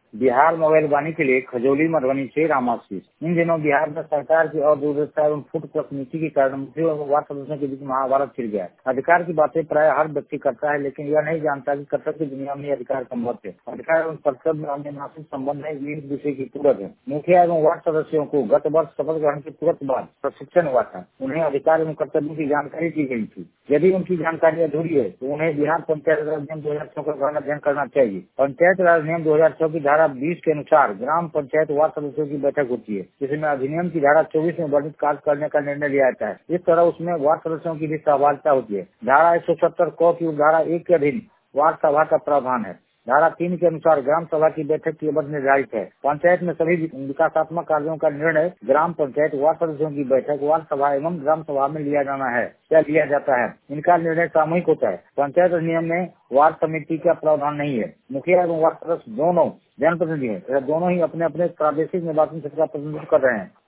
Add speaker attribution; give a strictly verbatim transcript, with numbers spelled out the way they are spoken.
Speaker 1: Bihar mobile वाणी के लिए खजौली मधुबनी से रामाशीष। इन दिनों बिहार में सरकार की अदूरदर्शिता एवं फुट प्लस नीति के कारण मंत्रियों एवं वार्ड सदस्यों के बीच महाभारत छिड़ गया है। अधिकार की बातें प्राय हर व्यक्ति करता है, लेकिन यह नहीं जानता कि कर्तव्य की दुनिया में अधिकार संबद्ध है। अधिकार एवं कर्तव्य में अन्य नासिक संबंध है, एक दूसरे की पूरक है। मुखिया एवं वार्ड सदस्यों को गत वर्ष शपथ ग्रहण के तुरंत बाद प्रशिक्षण हुआ था। उन्हें अधिकार एवं कर्तव्यों की जानकारी दी गई थी। यदि उनकी जानकारी अधूरी है तो उन्हें बिहार पंचायत राज नियम दो हजार छह का गहन अध्ययन करना चाहिए। पंचायत राज नियम दो हजार छह की धारा बीस के अनुसार ग्राम पंचायत वार्ड सदस्यों की बैठक होती है, जिसमें अधिनियम की धारा चौबीस में वर्णित कार्य करने का निर्णय लिया जाता है। इस तरह उसमें वार्ड सदस्यों की भी सहभागिता होती है। धारा एक सौ सत्तर क की धारा एक के अधीन वार्ड सभा का प्रावधान है। धारा तीन के अनुसार ग्राम सभा की बैठक की अवधि निर्धारित है। पंचायत में सभी विकासात्मक कार्यों का निर्णय ग्राम पंचायत वार्ड सदस्यों की बैठक वार्ड सभा एवं ग्राम सभा में लिया जाना है या लिया जाता है। इनका निर्णय सामूहिक होता है। पंचायत अधिनियम में वार्ड समिति का प्रावधान नहीं है। मुखिया एवं वार्ड सदस्य दोनों जनप्रतिनिधि है, दोनों ही अपने अपने प्रादेशिक निर्वाचन क्षेत्र का प्रतिनिधित्व कर रहे हैं।